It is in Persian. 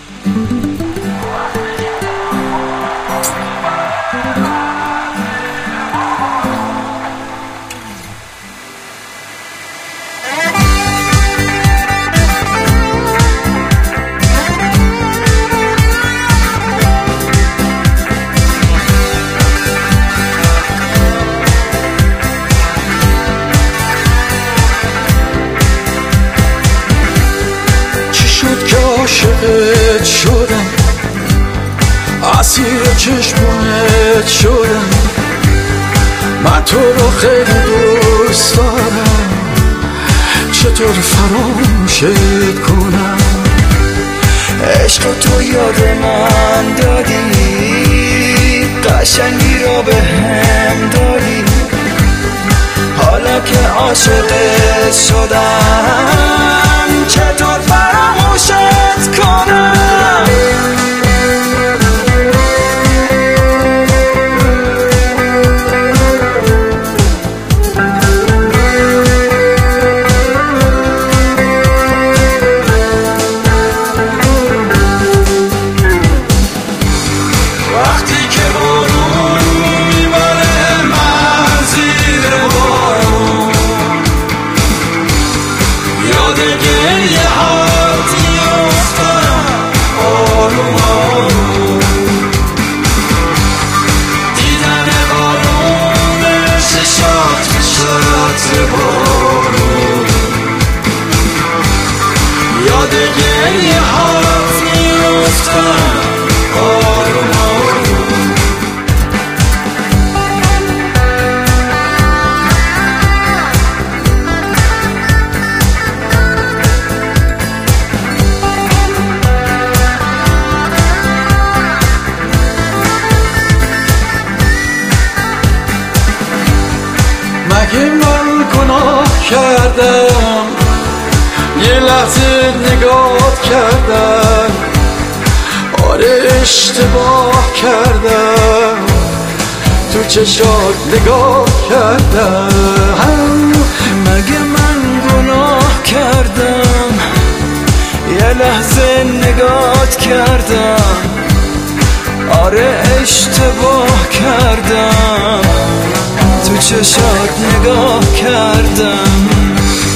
عاشقت شدم، اسیر چشمونت شدم، من تو رو خیلی دوست دارم، چطور فراموشت کنم؟ عشق تو یاد من دادی، قشنگی را به هم دادی، حالا که عاشقت شدم چطور فراموشت کنم؟ وقتی که بارون میبره من زیر بارون، یاد گریه هات میافتم آروم آروم، دیدن بارون چشات شد بارون، یاد گریه هات میافتم آروم آروم. مگه من گناه کردم یه لحظه نگاه کردم؟ آره اشتباه کردم، تو چشات نگاه کردم. مگه من گناه کردم یه لحظه نگات کردم؟ آره اشتباه کردم، تو چشات نگاه کردم.